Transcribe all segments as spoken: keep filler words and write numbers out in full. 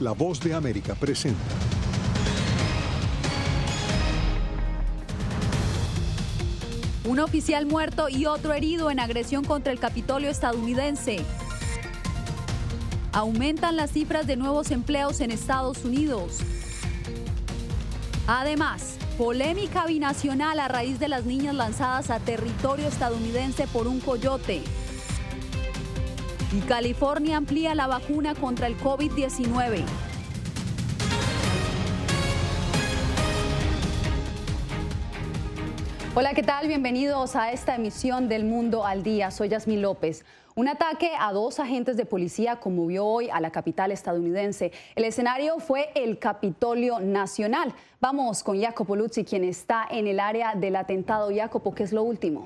La Voz de América presenta. Un oficial muerto y otro herido en agresión contra el Capitolio estadounidense. Aumentan las cifras de nuevos empleos en Estados Unidos. Además, polémica binacional a raíz de las niñas lanzadas a territorio estadounidense por un coyote. Y California amplía la vacuna contra el COVID diecinueve. Hola, ¿qué tal? Bienvenidos a esta emisión del Mundo al Día. Soy Yasmín López. Un ataque a dos agentes de policía conmovió hoy a la capital estadounidense. El escenario fue el Capitolio Nacional. Vamos con Jacopo Luzzi, quien está en el área del atentado. Jacopo, ¿qué es lo último?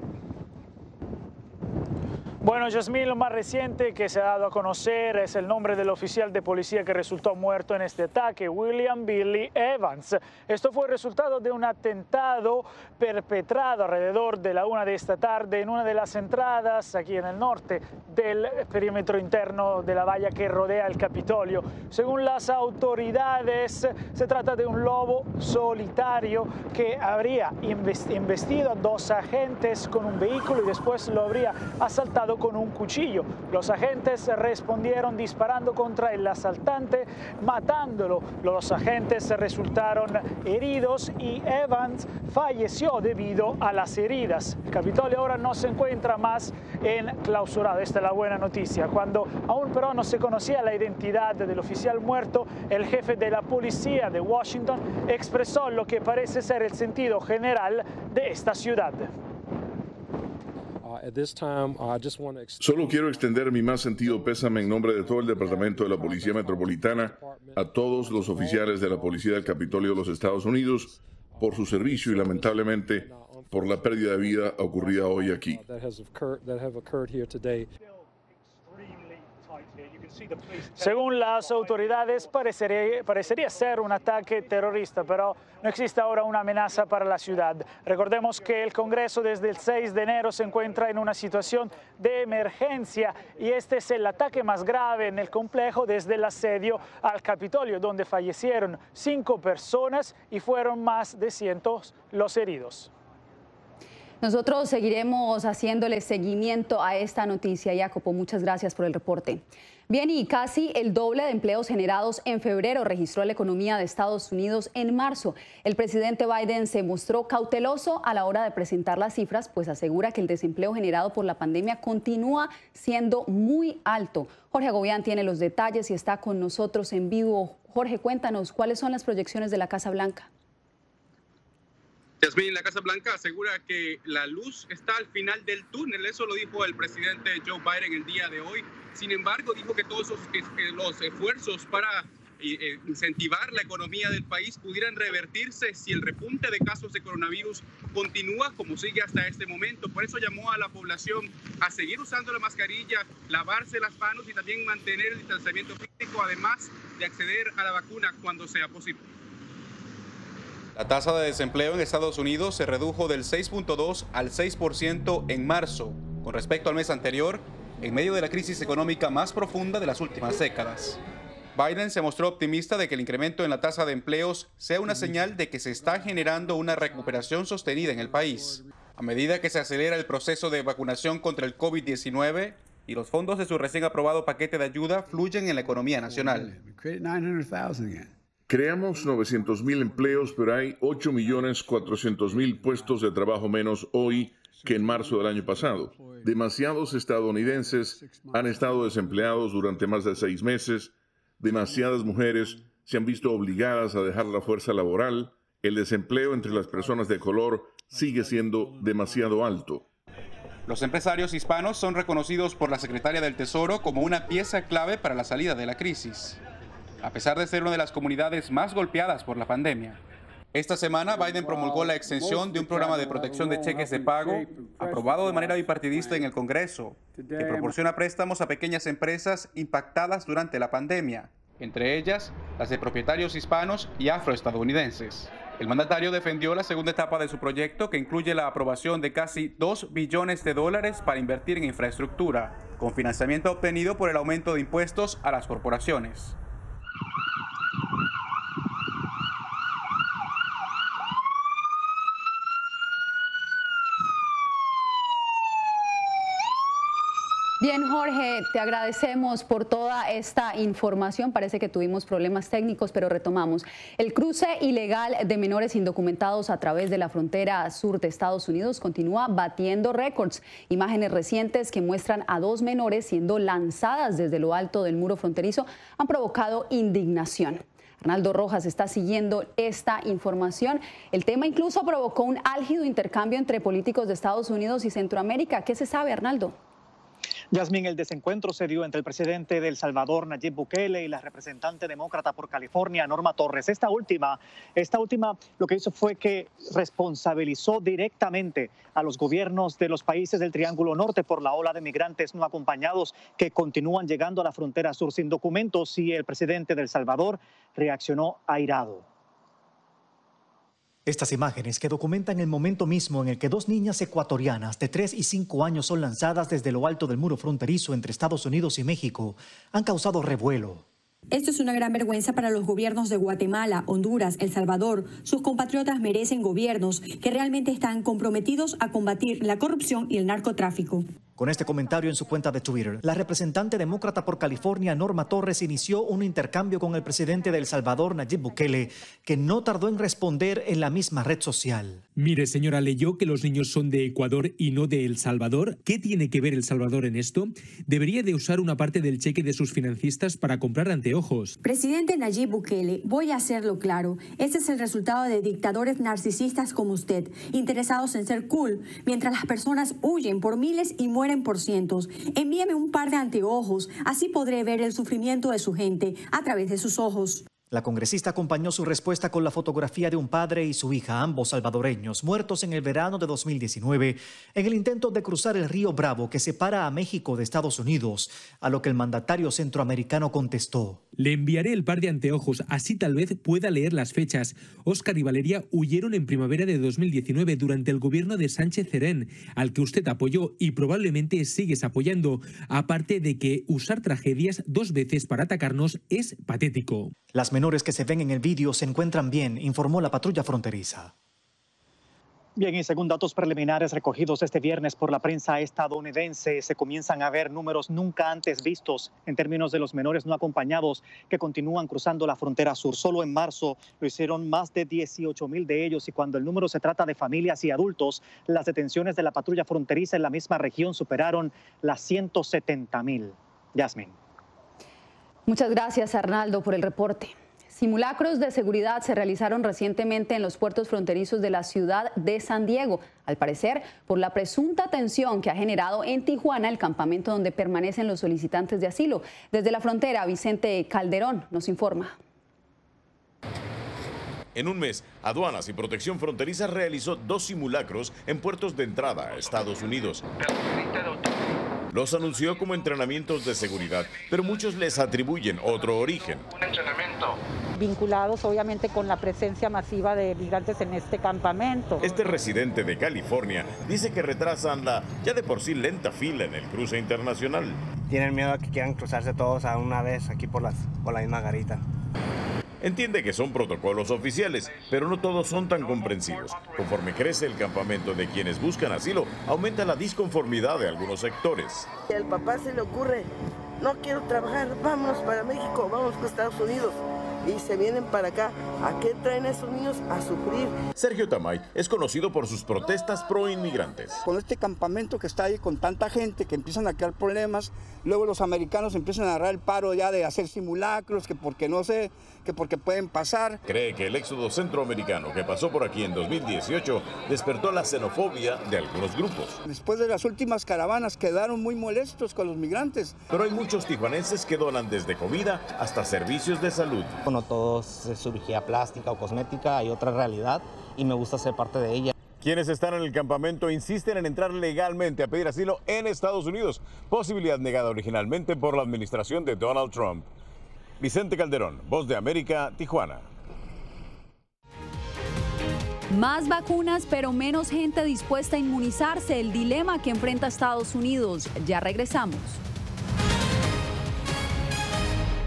Bueno, Yasmín, lo más reciente que se ha dado a conocer es el nombre del oficial de policía que resultó muerto en este ataque, William Billy Evans. Esto fue el resultado de un atentado perpetrado alrededor de la una de esta tarde en una de las entradas aquí en el norte del perímetro interno de la valla que rodea el Capitolio. Según las autoridades, se trata de un lobo solitario que habría embestido a dos agentes con un vehículo y después lo habría asaltado con un cuchillo. Los agentes respondieron disparando contra el asaltante, matándolo. Los agentes resultaron heridos y Evans falleció debido a las heridas. El Capitolio ahora no se encuentra más en clausurado. Esta es la buena noticia. Cuando aún pero no se conocía la identidad del oficial muerto, el jefe de la policía de Washington expresó lo que parece ser el sentido general de esta ciudad. Solo quiero extender mi más sentido pésame en nombre de todo el Departamento de la Policía Metropolitana a todos los oficiales de la Policía del Capitolio de los Estados Unidos por su servicio y lamentablemente por la pérdida de vida ocurrida hoy aquí. Según las autoridades, parecería, parecería ser un ataque terrorista, pero no existe ahora una amenaza para la ciudad. Recordemos que el Congreso desde el seis de enero se encuentra en una situación de emergencia y este es el ataque más grave en el complejo desde el asedio al Capitolio, donde fallecieron cinco personas y fueron más de cientos los heridos. Nosotros seguiremos haciéndole seguimiento a esta noticia. Jacopo, muchas gracias por el reporte. Bien, y casi el doble de empleos generados en febrero registró la economía de Estados Unidos en marzo. El presidente Biden se mostró cauteloso a la hora de presentar las cifras, pues asegura que el desempleo generado por la pandemia continúa siendo muy alto. Jorge Agobián tiene los detalles y está con nosotros en vivo. Jorge, cuéntanos, ¿cuáles son las proyecciones de la Casa Blanca? Yasmín, la Casa Blanca asegura que la luz está al final del túnel. Eso lo dijo el presidente Joe Biden el día de hoy. Sin embargo, dijo que todos esos, que, que los esfuerzos para eh, incentivar la economía del país pudieran revertirse si el repunte de casos de coronavirus continúa como sigue hasta este momento. Por eso llamó a la población a seguir usando la mascarilla, lavarse las manos y también mantener el distanciamiento físico, además de acceder a la vacuna cuando sea posible. La tasa de desempleo en Estados Unidos se redujo del seis punto dos al seis por ciento en marzo, con respecto al mes anterior, en medio de la crisis económica más profunda de las últimas décadas. Biden se mostró optimista de que el incremento en la tasa de empleos sea una señal de que se está generando una recuperación sostenida en el país. A medida que se acelera el proceso de vacunación contra el COVID diecinueve y los fondos de su recién aprobado paquete de ayuda fluyen en la economía nacional. Creamos novecientos mil empleos, pero hay ocho millones cuatrocientos mil puestos de trabajo menos hoy que en marzo del año pasado. Demasiados estadounidenses han estado desempleados durante más de seis meses. Demasiadas mujeres se han visto obligadas a dejar la fuerza laboral. El desempleo entre las personas de color sigue siendo demasiado alto. Los empresarios hispanos son reconocidos por la secretaria del Tesoro como una pieza clave para la salida de la crisis, a pesar de ser una de las comunidades más golpeadas por la pandemia. Esta semana, Biden promulgó la extensión de un programa de protección de cheques de pago aprobado de manera bipartidista en el Congreso, que proporciona préstamos a pequeñas empresas impactadas durante la pandemia, entre ellas las de propietarios hispanos y afroestadounidenses. El mandatario defendió la segunda etapa de su proyecto, que incluye la aprobación de casi dos billones de dólares para invertir en infraestructura, con financiamiento obtenido por el aumento de impuestos a las corporaciones. José, te agradecemos por toda esta información. Parece que tuvimos problemas técnicos, pero retomamos. El cruce ilegal de menores indocumentados a través de la frontera sur de Estados Unidos continúa batiendo récords. Imágenes recientes que muestran a dos menores siendo lanzadas desde lo alto del muro fronterizo han provocado indignación. Arnaldo Rojas está siguiendo esta información. El tema incluso provocó un álgido intercambio entre políticos de Estados Unidos y Centroamérica. ¿Qué se sabe, Arnaldo? Yasmín, el desencuentro se dio entre el presidente de El Salvador, Nayib Bukele, y la representante demócrata por California, Norma Torres. Esta última, esta última lo que hizo fue que responsabilizó directamente a los gobiernos de los países del Triángulo Norte por la ola de migrantes no acompañados que continúan llegando a la frontera sur sin documentos, y el presidente de El Salvador reaccionó airado. Estas imágenes, que documentan el momento mismo en el que dos niñas ecuatorianas de tres y cinco años son lanzadas desde lo alto del muro fronterizo entre Estados Unidos y México, han causado revuelo. Esto es una gran vergüenza para los gobiernos de Guatemala, Honduras, El Salvador. Sus compatriotas merecen gobiernos que realmente están comprometidos a combatir la corrupción y el narcotráfico. Con este comentario en su cuenta de Twitter, la representante demócrata por California, Norma Torres, inició un intercambio con el presidente de El Salvador, Nayib Bukele, que no tardó en responder en la misma red social. Mire, señora, leyó que los niños son de Ecuador y no de El Salvador. ¿Qué tiene que ver El Salvador en esto? Debería de usar una parte del cheque de sus financistas para comprar anteojos. Presidente Nayib Bukele, voy a hacerlo claro. Este es el resultado de dictadores narcisistas como usted, interesados en ser cool, mientras las personas huyen por miles y mueren por cientos. Envíeme un par de anteojos, así podré ver el sufrimiento de su gente a través de sus ojos. La congresista acompañó su respuesta con la fotografía de un padre y su hija, ambos salvadoreños, muertos en el verano de dos mil diecinueve en el intento de cruzar el río Bravo que separa a México de Estados Unidos, a lo que el mandatario centroamericano contestó. Le enviaré el par de anteojos, así tal vez pueda leer las fechas. Óscar y Valeria huyeron en primavera de dos mil diecinueve durante el gobierno de Sánchez Cerén, al que usted apoyó y probablemente sigues apoyando, aparte de que usar tragedias dos veces para atacarnos es patético. Las menores que se ven en el vídeo se encuentran bien, informó la patrulla fronteriza. Bien, y según datos preliminares recogidos este viernes por la prensa estadounidense, se comienzan a ver números nunca antes vistos en términos de los menores no acompañados que continúan cruzando la frontera sur. Solo en marzo lo hicieron más de dieciocho mil de ellos, y cuando el número se trata de familias y adultos, las detenciones de la patrulla fronteriza en la misma región superaron las ciento setenta mil. Yasmín. Muchas gracias, Arnaldo, por el reporte. Simulacros de seguridad se realizaron recientemente en los puertos fronterizos de la ciudad de San Diego, al parecer por la presunta tensión que ha generado en Tijuana el campamento donde permanecen los solicitantes de asilo. Desde la frontera, Vicente Calderón nos informa. En un mes, Aduanas y Protección Fronteriza realizó dos simulacros en puertos de entrada a Estados Unidos. Los anunció como entrenamientos de seguridad, pero muchos les atribuyen otro origen. Un entrenamiento. Vinculados obviamente con la presencia masiva de migrantes en este campamento. Este residente de California dice que retrasan la ya de por sí lenta fila en el cruce internacional. Tienen miedo a que quieran cruzarse todos a una vez aquí por, las, por la misma garita. Entiende que son protocolos oficiales, pero no todos son tan comprensivos. Conforme crece el campamento de quienes buscan asilo, aumenta la disconformidad de algunos sectores. Al papá se le ocurre, no quiero trabajar, vámonos para México, vamos a Estados Unidos. Y se vienen para acá. ¿A qué traen a esos niños? A sufrir. Sergio Tamay es conocido por sus protestas pro inmigrantes. Con este campamento que está ahí con tanta gente que empiezan a crear problemas, luego los americanos empiezan a agarrar el paro ya de hacer simulacros, que porque no sé, que porque pueden pasar. Cree que el éxodo centroamericano que pasó por aquí en dos mil dieciocho despertó la xenofobia de algunos grupos. Después de las últimas caravanas quedaron muy molestos con los migrantes. Pero hay muchos tijuanenses que donan desde comida hasta servicios de salud. No todo es cirugía plástica o cosmética, hay otra realidad y me gusta ser parte de ella. Quienes están en el campamento insisten en entrar legalmente a pedir asilo en Estados Unidos, posibilidad negada originalmente por la administración de Donald Trump. Vicente Calderón, Voz de América, Tijuana. Más vacunas, pero menos gente dispuesta a inmunizarse, el dilema que enfrenta Estados Unidos. Ya regresamos.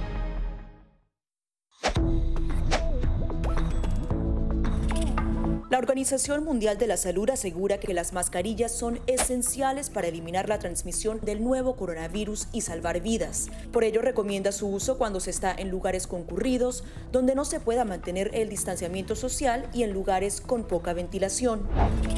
La La Organización Mundial de la Salud asegura que las mascarillas son esenciales para eliminar la transmisión del nuevo coronavirus y salvar vidas. Por ello, recomienda su uso cuando se está en lugares concurridos, donde no se pueda mantener el distanciamiento social y en lugares con poca ventilación.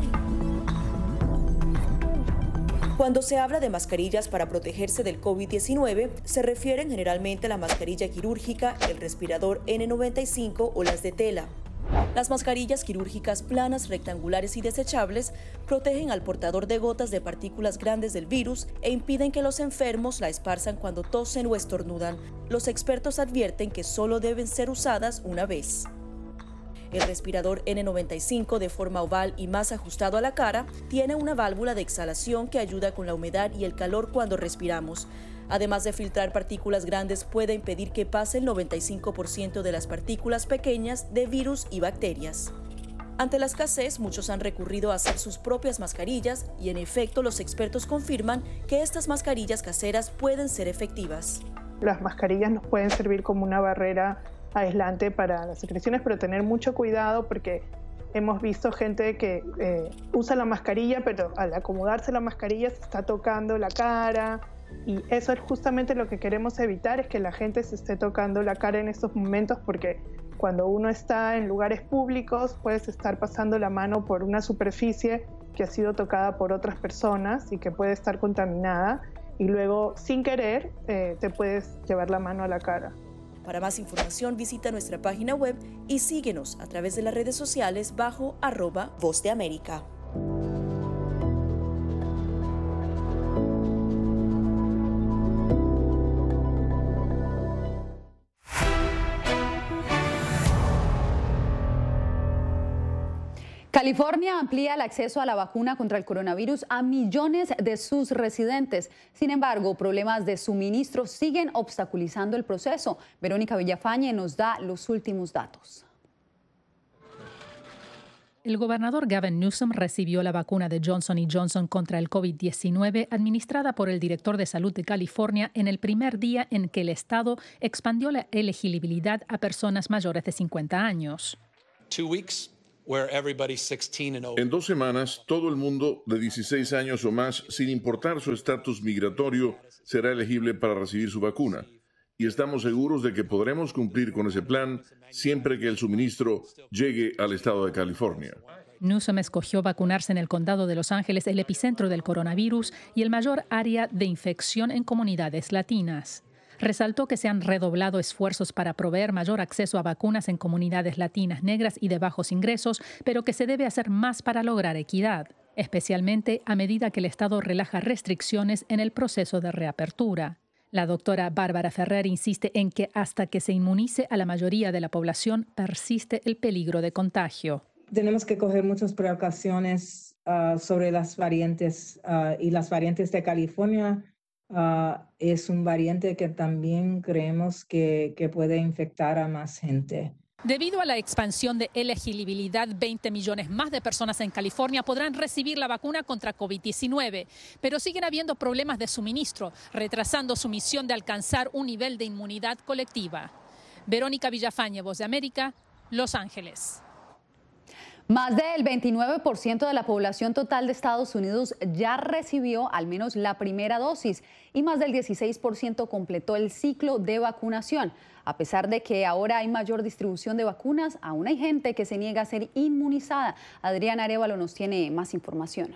Cuando se habla de mascarillas para protegerse del COVID diecinueve, se refieren generalmente a la mascarilla quirúrgica, el respirador ene noventa y cinco o las de tela. Las mascarillas quirúrgicas planas, rectangulares y desechables protegen al portador de gotas de partículas grandes del virus e impiden que los enfermos la esparzan cuando tosen o estornudan. Los expertos advierten que solo deben ser usadas una vez. El respirador ene noventa y cinco, de forma oval y más ajustado a la cara, tiene una válvula de exhalación que ayuda con la humedad y el calor cuando respiramos. Además de filtrar partículas grandes, puede impedir que pase el noventa y cinco por ciento de las partículas pequeñas de virus y bacterias. Ante la escasez, muchos han recurrido a hacer sus propias mascarillas y, en efecto, los expertos confirman que estas mascarillas caseras pueden ser efectivas. Las mascarillas nos pueden servir como una barrera aislante para las secreciones, pero tener mucho cuidado porque hemos visto gente que eh, usa la mascarilla, pero al acomodarse la mascarilla se está tocando la cara. Y eso es justamente lo que queremos evitar, es que la gente se esté tocando la cara en estos momentos, porque cuando uno está en lugares públicos puedes estar pasando la mano por una superficie que ha sido tocada por otras personas y que puede estar contaminada, y luego sin querer eh, te puedes llevar la mano a la cara. Para más información visita nuestra página web y síguenos a través de las redes sociales bajo arroba Voz de América. California amplía el acceso a la vacuna contra el coronavirus a millones de sus residentes. Sin embargo, problemas de suministro siguen obstaculizando el proceso. Verónica Villafañe nos da los últimos datos. El gobernador Gavin Newsom recibió la vacuna de Johnson y Johnson contra el COVID diecinueve administrada por el director de salud de California en el primer día en que el estado expandió la elegibilidad a personas mayores de cincuenta años. Two weeks. En dos semanas, todo el mundo de dieciséis años o más, sin importar su estatus migratorio, será elegible para recibir su vacuna. Y estamos seguros de que podremos cumplir con ese plan siempre que el suministro llegue al estado de California. Newsom escogió vacunarse en el condado de Los Ángeles, el epicentro del coronavirus y el mayor área de infección en comunidades latinas. Resaltó que se han redoblado esfuerzos para proveer mayor acceso a vacunas en comunidades latinas, negras y de bajos ingresos, pero que se debe hacer más para lograr equidad, especialmente a medida que el Estado relaja restricciones en el proceso de reapertura. La doctora Bárbara Ferrer insiste en que hasta que se inmunice a la mayoría de la población persiste el peligro de contagio. Tenemos que coger muchas precauciones uh, sobre las variantes uh, y las variantes de California. Uh, es un variante que también creemos que, que puede infectar a más gente. Debido a la expansión de elegibilidad, veinte millones más de personas en California podrán recibir la vacuna contra COVID diecinueve, pero siguen habiendo problemas de suministro, retrasando su misión de alcanzar un nivel de inmunidad colectiva. Verónica Villafañe, Voz de América, Los Ángeles. Más del veintinueve por ciento de la población total de Estados Unidos ya recibió al menos la primera dosis y más del dieciséis por ciento completó el ciclo de vacunación. A pesar de que ahora hay mayor distribución de vacunas, aún hay gente que se niega a ser inmunizada. Adriana Arévalo nos tiene más información.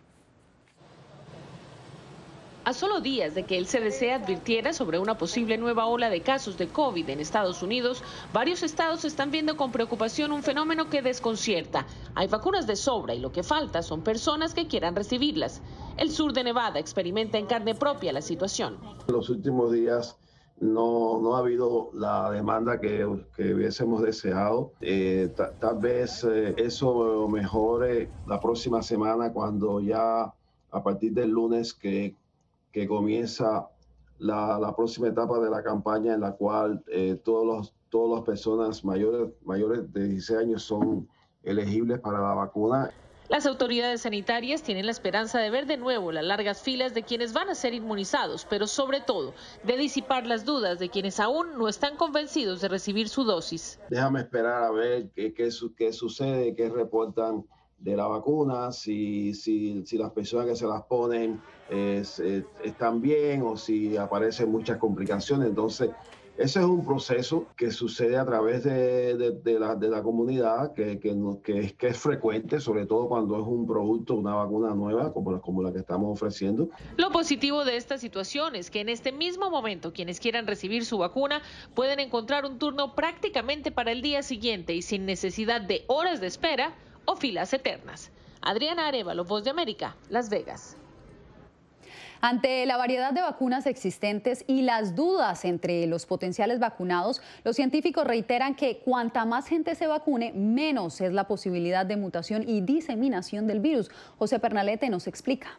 A solo días de que el C D C advirtiera sobre una posible nueva ola de casos de COVID en Estados Unidos, varios estados están viendo con preocupación un fenómeno que desconcierta. Hay vacunas de sobra y lo que falta son personas que quieran recibirlas. El sur de Nevada experimenta en carne propia la situación. En los últimos días no, no ha habido la demanda que, que hubiésemos deseado. Eh, tal vez eh, eso mejore la próxima semana, cuando ya a partir del lunes que que comienza la, la próxima etapa de la campaña, en la cual eh, todos los, todas las personas mayores, mayores de dieciséis años son elegibles para la vacuna. Las autoridades sanitarias tienen la esperanza de ver de nuevo las largas filas de quienes van a ser inmunizados, pero sobre todo de disipar las dudas de quienes aún no están convencidos de recibir su dosis. Déjame esperar a ver qué, qué, qué sucede, qué reportan de la vacuna, si, si, si las personas que se las ponen es, es, están bien o si aparecen muchas complicaciones. Entonces, ese es un proceso que sucede a través de, de, de, la, de la comunidad, que, que, no, que, es, que es frecuente, sobre todo cuando es un producto, una vacuna nueva, como, como la que estamos ofreciendo. Lo positivo de esta situación es que en este mismo momento quienes quieran recibir su vacuna pueden encontrar un turno prácticamente para el día siguiente y sin necesidad de horas de espera o filas eternas. Adriana Arévalo, Voz de América, Las Vegas. Ante la variedad de vacunas existentes y las dudas entre los potenciales vacunados, los científicos reiteran que cuanta más gente se vacune, menos es la posibilidad de mutación y diseminación del virus. José Pernalete nos explica.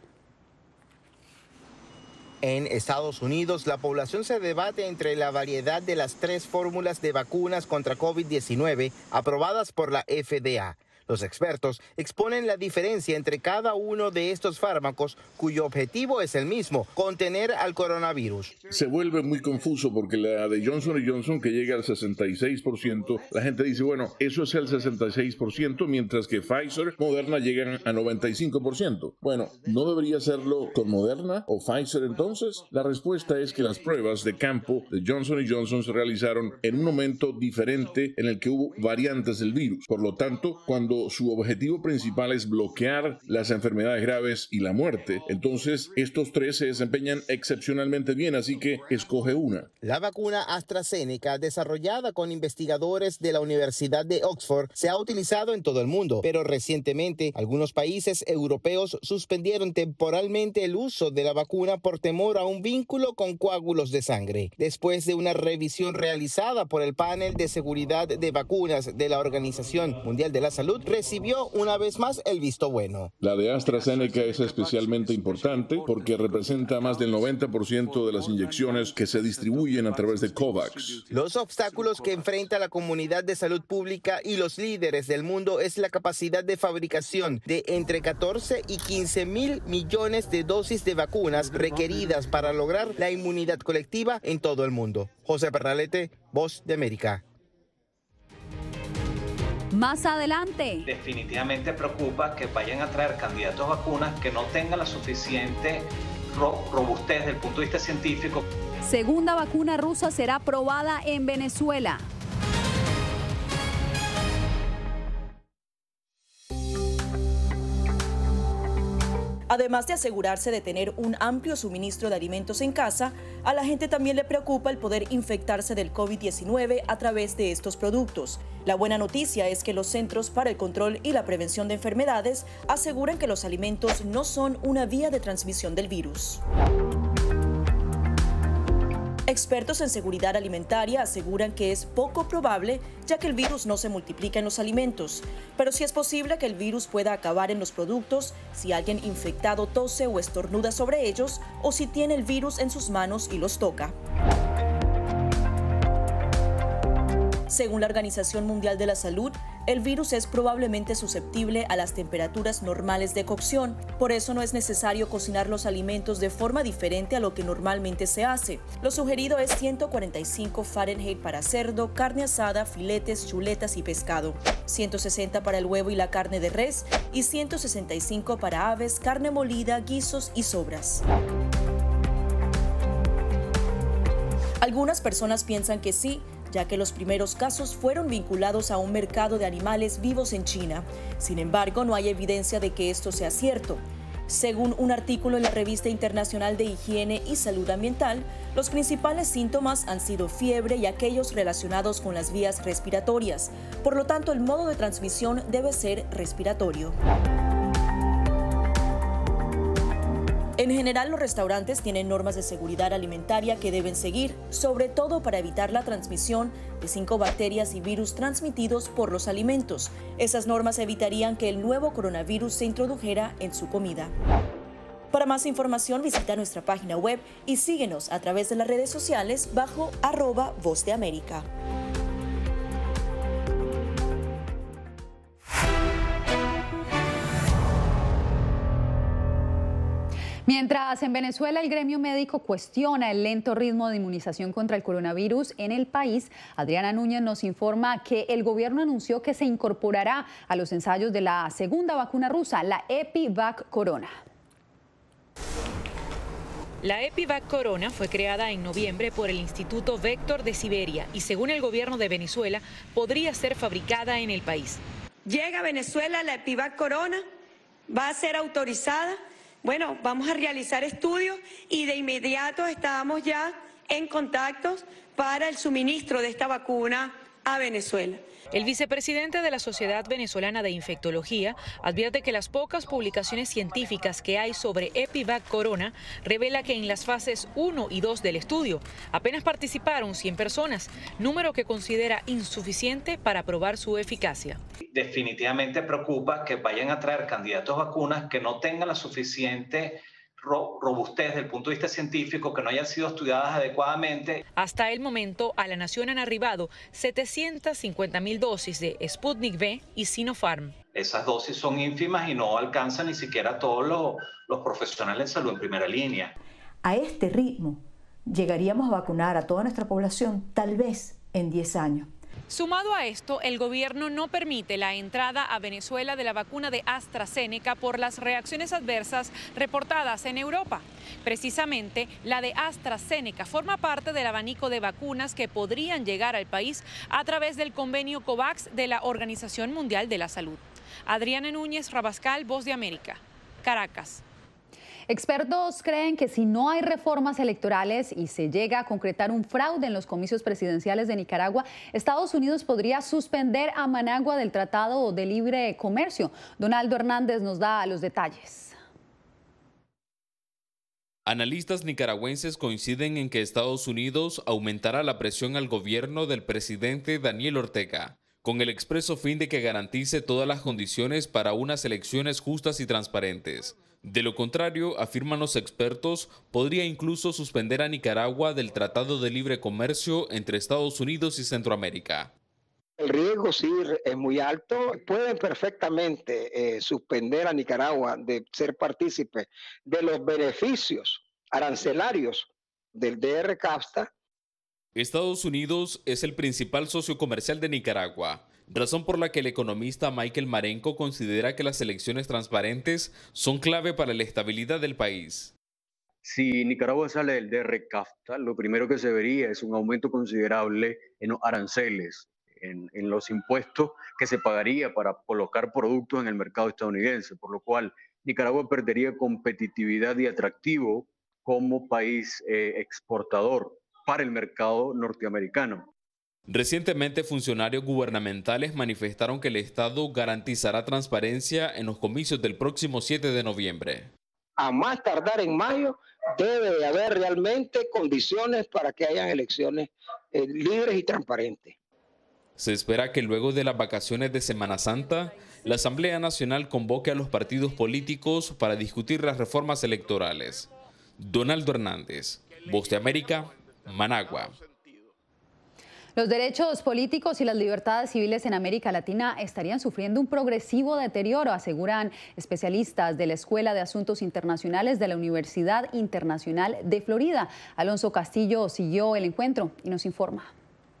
En Estados Unidos, la población se debate entre la variedad de las tres fórmulas de vacunas contra COVID diecinueve aprobadas por la F D A. Los expertos exponen la diferencia entre cada uno de estos fármacos, cuyo objetivo es el mismo, contener al coronavirus. Se vuelve muy confuso porque la de Johnson y Johnson, que llega al sesenta y seis por ciento, la gente dice, bueno, eso es el sesenta y seis por ciento, mientras que Pfizer, Moderna llegan a noventa y cinco por ciento. Bueno, ¿no debería serlo con Moderna o Pfizer entonces? La respuesta es que las pruebas de campo de Johnson y Johnson se realizaron en un momento diferente en el que hubo variantes del virus. Por lo tanto, cuando su objetivo principal es bloquear las enfermedades graves y la muerte, entonces estos tres se desempeñan excepcionalmente bien, así que escoge una. La vacuna AstraZeneca, desarrollada con investigadores de la Universidad de Oxford, se ha utilizado en todo el mundo, pero recientemente algunos países europeos suspendieron temporalmente el uso de la vacuna por temor a un vínculo con coágulos de sangre. Después de una revisión realizada por el panel de seguridad de vacunas de la Organización Mundial de la Salud, recibió una vez más el visto bueno. La de AstraZeneca es especialmente importante porque representa más del noventa por ciento de las inyecciones que se distribuyen a través de COVAX. Los obstáculos que enfrenta la comunidad de salud pública y los líderes del mundo es la capacidad de fabricación de entre catorce y quince mil millones de dosis de vacunas requeridas para lograr la inmunidad colectiva en todo el mundo. José Pernalete, Voz de América. Más adelante. Definitivamente preocupa que vayan a traer candidatos a vacunas que no tengan la suficiente ro robustez desde el punto de vista científico. Segunda vacuna rusa será probada en Venezuela. Además de asegurarse de tener un amplio suministro de alimentos en casa, a la gente también le preocupa el poder infectarse del COVID diecinueve a través de estos productos. La buena noticia es que los Centros para el Control y la Prevención de Enfermedades aseguran que los alimentos no son una vía de transmisión del virus. Expertos en seguridad alimentaria aseguran que es poco probable, ya que el virus no se multiplica en los alimentos, pero sí es posible que el virus pueda acabar en los productos si alguien infectado tose o estornuda sobre ellos o si tiene el virus en sus manos y los toca. Según la Organización Mundial de la Salud, el virus es probablemente susceptible a las temperaturas normales de cocción. Por eso no es necesario cocinar los alimentos de forma diferente a lo que normalmente se hace. Lo sugerido es ciento cuarenta y cinco Fahrenheit para cerdo, carne asada, filetes, chuletas y pescado, ciento sesenta para el huevo y la carne de res y ciento sesenta y cinco para aves, carne molida, guisos y sobras. Algunas personas piensan que sí, ya que los primeros casos fueron vinculados a un mercado de animales vivos en China. Sin embargo, no hay evidencia de que esto sea cierto. Según un artículo en la Revista Internacional de Higiene y Salud Ambiental, los principales síntomas han sido fiebre y aquellos relacionados con las vías respiratorias. Por lo tanto, el modo de transmisión debe ser respiratorio. En general, los restaurantes tienen normas de seguridad alimentaria que deben seguir, sobre todo para evitar la transmisión de cinco bacterias y virus transmitidos por los alimentos. Esas normas evitarían que el nuevo coronavirus se introdujera en su comida. Para más información, visita nuestra página web y síguenos a través de las redes sociales bajo arroba Voz de América. Mientras en Venezuela el gremio médico cuestiona el lento ritmo de inmunización contra el coronavirus en el país, Adriana Núñez nos informa que el gobierno anunció que se incorporará a los ensayos de la segunda vacuna rusa, la Epivac Corona. La Epivac Corona fue creada en noviembre por el Instituto Vector de Siberia y, según el gobierno de Venezuela, podría ser fabricada en el país. Llega a Venezuela la Epivac Corona, va a ser autorizada. Bueno, vamos a realizar estudios y de inmediato estamos ya en contactos para el suministro de esta vacuna a Venezuela. El vicepresidente de la Sociedad Venezolana de Infectología advierte que las pocas publicaciones científicas que hay sobre Epivac Corona revela que en las fases uno y dos del estudio apenas participaron cien personas, número que considera insuficiente para probar su eficacia. Definitivamente preocupa que vayan a traer candidatos a vacunas que no tengan la suficiente robustez desde el punto de vista científico, que no hayan sido estudiadas adecuadamente. Hasta el momento a la nación han arribado setecientas cincuenta mil dosis de Sputnik V y Sinopharm. Esas dosis son ínfimas y no alcanzan ni siquiera a todos los, los profesionales de salud en primera línea. A este ritmo llegaríamos a vacunar a toda nuestra población tal vez en diez años. Sumado a esto, el gobierno no permite la entrada a Venezuela de la vacuna de AstraZeneca por las reacciones adversas reportadas en Europa. Precisamente, la de AstraZeneca forma parte del abanico de vacunas que podrían llegar al país a través del convenio COVAX de la Organización Mundial de la Salud. Adriana Núñez Rabascal, Voz de América, Caracas. Expertos creen que si no hay reformas electorales y se llega a concretar un fraude en los comicios presidenciales de Nicaragua, Estados Unidos podría suspender a Managua del Tratado de Libre Comercio. Donaldo Hernández nos da los detalles. Analistas nicaragüenses coinciden en que Estados Unidos aumentará la presión al gobierno del presidente Daniel Ortega, con el expreso fin de que garantice todas las condiciones para unas elecciones justas y transparentes. De lo contrario, afirman los expertos, podría incluso suspender a Nicaragua del Tratado de Libre Comercio entre Estados Unidos y Centroamérica. El riesgo sí es muy alto. Pueden perfectamente eh, suspender a Nicaragua de ser partícipe de los beneficios arancelarios del D R CAFTA. Estados Unidos es el principal socio comercial de Nicaragua, razón por la que el economista Michael Marenco considera que las elecciones transparentes son clave para la estabilidad del país. Si Nicaragua sale del D R CAFTA, lo primero que se vería es un aumento considerable en los aranceles, en, en los impuestos que se pagaría para colocar productos en el mercado estadounidense, por lo cual Nicaragua perdería competitividad y atractivo como país eh, exportador para el mercado norteamericano. Recientemente, funcionarios gubernamentales manifestaron que el Estado garantizará transparencia en los comicios del próximo siete de noviembre. A más tardar en mayo, debe de haber realmente condiciones para que hayan elecciones eh, libres y transparentes. Se espera que luego de las vacaciones de Semana Santa, la Asamblea Nacional convoque a los partidos políticos para discutir las reformas electorales. Donaldo Hernández, Voz de América, Managua. Los derechos políticos y las libertades civiles en América Latina estarían sufriendo un progresivo deterioro, aseguran especialistas de la Escuela de Asuntos Internacionales de la Universidad Internacional de Florida. Alonso Castillo siguió el encuentro y nos informa.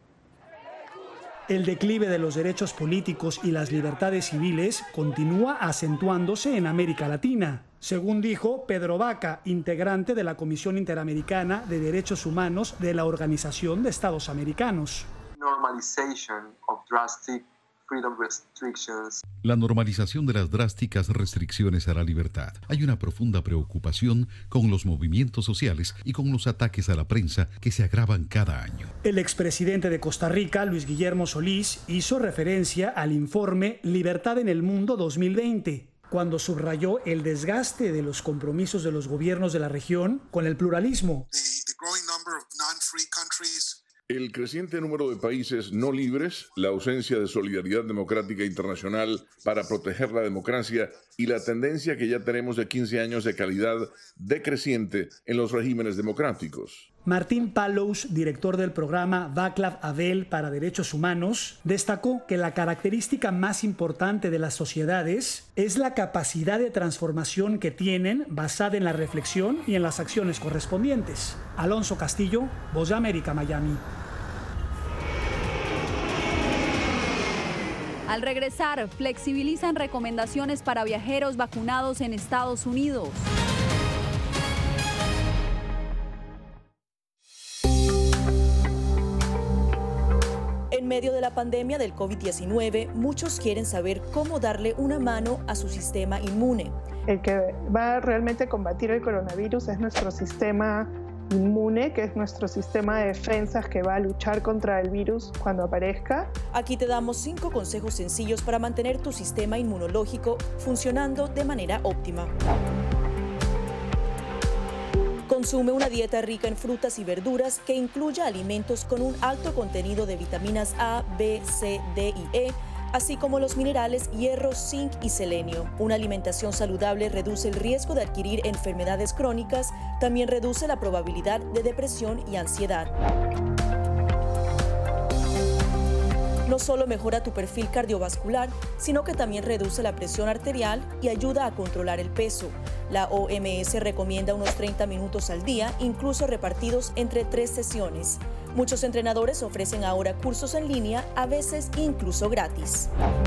El declive de los derechos políticos y las libertades civiles continúa acentuándose en América Latina, según dijo Pedro Vaca, integrante de la Comisión Interamericana de Derechos Humanos de la Organización de Estados Americanos. La normalización de las drásticas restricciones a la libertad. Hay una profunda preocupación con los movimientos sociales y con los ataques a la prensa que se agravan cada año. El expresidente de Costa Rica, Luis Guillermo Solís, hizo referencia al informe Libertad en el Mundo dos mil veinte, cuando subrayó el desgaste de los compromisos de los gobiernos de la región con el pluralismo. El creciente número de países no libres, la ausencia de solidaridad democrática internacional para proteger la democracia y la tendencia que ya tenemos de quince años de calidad decreciente en los regímenes democráticos. Martín Palos, director del programa Václav Havel para Derechos Humanos, destacó que la característica más importante de las sociedades es la capacidad de transformación que tienen basada en la reflexión y en las acciones correspondientes. Alonso Castillo, Voz de América, Miami. Al regresar, flexibilizan recomendaciones para viajeros vacunados en Estados Unidos. En medio de la pandemia del COVID diecinueve, muchos quieren saber cómo darle una mano a su sistema inmune. El que va a realmente combatir el coronavirus es nuestro sistema inmune, que es nuestro sistema de defensas que va a luchar contra el virus cuando aparezca. Aquí te damos cinco consejos sencillos para mantener tu sistema inmunológico funcionando de manera óptima. Consume una dieta rica en frutas y verduras que incluya alimentos con un alto contenido de vitaminas A, B, C, D y E, así como los minerales hierro, zinc y selenio. Una alimentación saludable reduce el riesgo de adquirir enfermedades crónicas, también reduce la probabilidad de depresión y ansiedad. No solo mejora tu perfil cardiovascular, sino que también reduce la presión arterial y ayuda a controlar el peso. La O M S recomienda unos treinta minutos al día, incluso repartidos entre tres sesiones. Muchos entrenadores ofrecen ahora cursos en línea, a veces incluso gratis.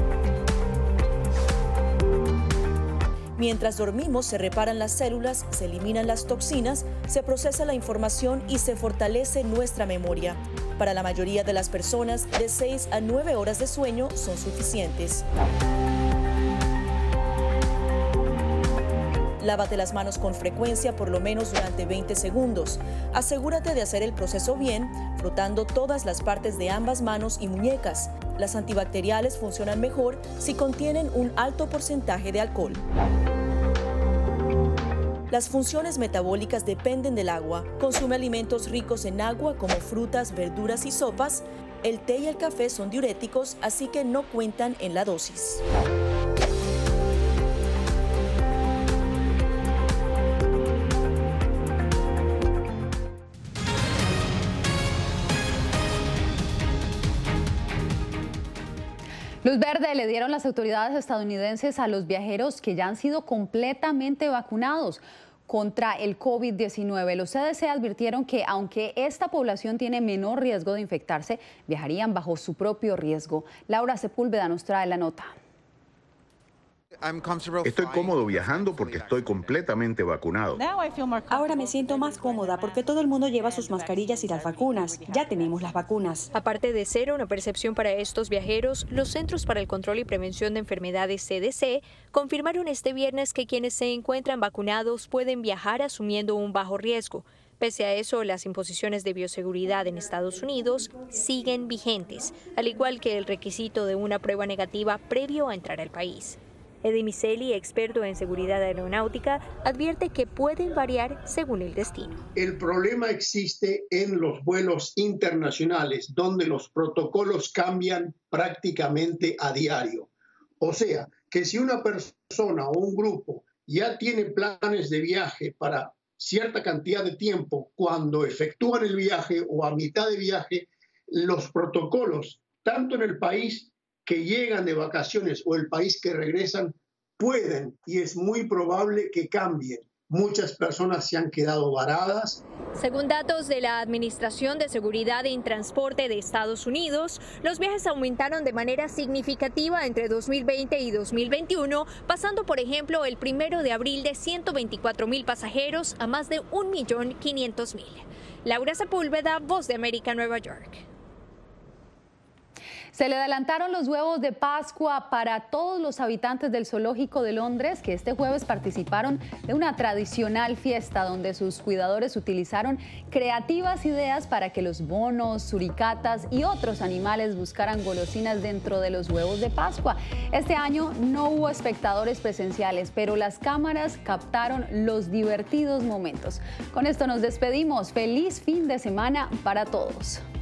Mientras dormimos, se reparan las células, se eliminan las toxinas, se procesa la información y se fortalece nuestra memoria. Para la mayoría de las personas, de seis a nueve horas de sueño son suficientes. Lávate las manos con frecuencia, por lo menos durante veinte segundos. Asegúrate de hacer el proceso bien, frotando todas las partes de ambas manos y muñecas. Las antibacteriales funcionan mejor si contienen un alto porcentaje de alcohol. Las funciones metabólicas dependen del agua. Consume alimentos ricos en agua como frutas, verduras y sopas. El té y el café son diuréticos, así que no cuentan en la dosis. Luz verde le dieron las autoridades estadounidenses a los viajeros que ya han sido completamente vacunados contra el COVID diecinueve. Los C D C advirtieron que aunque esta población tiene menor riesgo de infectarse, viajarían bajo su propio riesgo. Laura Sepúlveda nos trae la nota. Estoy cómodo viajando porque estoy completamente vacunado. Ahora me siento más cómoda porque todo el mundo lleva sus mascarillas y las vacunas. Ya tenemos las vacunas. Aparte de ser una percepción para estos viajeros, los Centros para el Control y Prevención de Enfermedades C D C confirmaron este viernes que quienes se encuentran vacunados pueden viajar asumiendo un bajo riesgo. Pese a eso, las imposiciones de bioseguridad en Estados Unidos siguen vigentes, al igual que el requisito de una prueba negativa previo a entrar al país. Eddie Miceli, experto en seguridad aeronáutica, advierte que pueden variar según el destino. El problema existe en los vuelos internacionales, donde los protocolos cambian prácticamente a diario. O sea, que si una persona o un grupo ya tiene planes de viaje para cierta cantidad de tiempo, cuando efectúan el viaje o a mitad de viaje, los protocolos, tanto en el país que llegan de vacaciones o el país que regresan, pueden y es muy probable que cambien. Muchas personas se han quedado varadas. Según datos de la Administración de Seguridad en Transporte de Estados Unidos, los viajes aumentaron de manera significativa entre dos mil veinte y dos mil veintiuno, pasando, por ejemplo, el primero de abril de ciento veinticuatro mil pasajeros a más de un millón quinientos mil. Laura Sepúlveda, Voz de América, Nueva York. Se le adelantaron los huevos de Pascua para todos los habitantes del Zoológico de Londres, que este jueves participaron de una tradicional fiesta donde sus cuidadores utilizaron creativas ideas para que los monos, suricatas y otros animales buscaran golosinas dentro de los huevos de Pascua. Este año no hubo espectadores presenciales, pero las cámaras captaron los divertidos momentos. Con esto nos despedimos. Feliz fin de semana para todos.